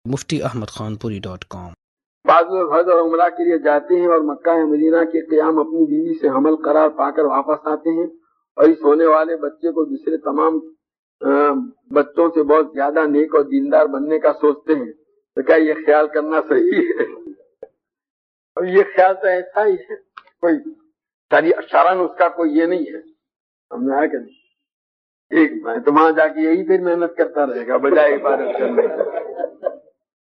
muftiahmadkhanpuri.com। बाद में हज और उमरा के लिए जाते हैं और मक्का या मदीना के क़याम अपनी बीवी से हमल करार पाकर वापस आते हैं और इस होने वाले बच्चे को दूसरे तमाम बच्चों से बहुत ज्यादा नेक और दीनदार बनने का सोचते हैं। तो क्या ये ख्याल करना सही है? और ये ख्याल तो ऐसा ही है, कोई शरण उसका कोई ये नहीं है। हमने आया कि एक मैं तो वहां जाके यही फिर मेहनत करता रहेगा बजाय इबादत करने की।